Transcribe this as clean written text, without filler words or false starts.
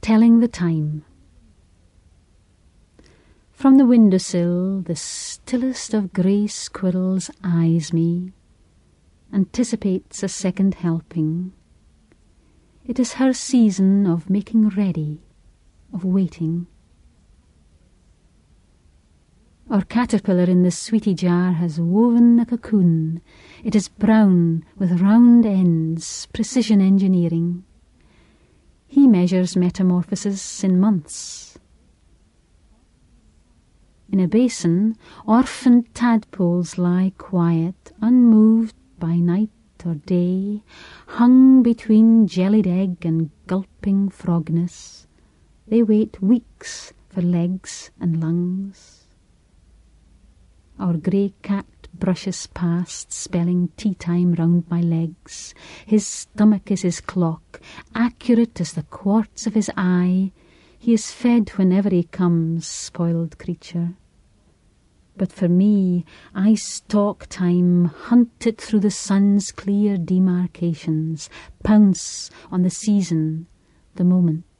Telling the Time. From the windowsill the stillest of grey squirrels eyes me, anticipates a second helping. It is her season of making ready, of waiting. Our caterpillar in the sweetie jar has woven a cocoon. It is brown with round ends, precision engineering. He measures metamorphosis in months. In a basin, orphaned tadpoles lie quiet, unmoved by night or day, hung between jellied egg and gulping frogness. They wait weeks for legs and lungs. Our grey cat brushes past, spelling tea time round my legs. His stomach is his clock, accurate as the quartz of his eye. He is fed whenever he comes, spoiled creature. But for me, I stalk time, hunt it through the sun's clear demarcations, pounce on the season, the moment.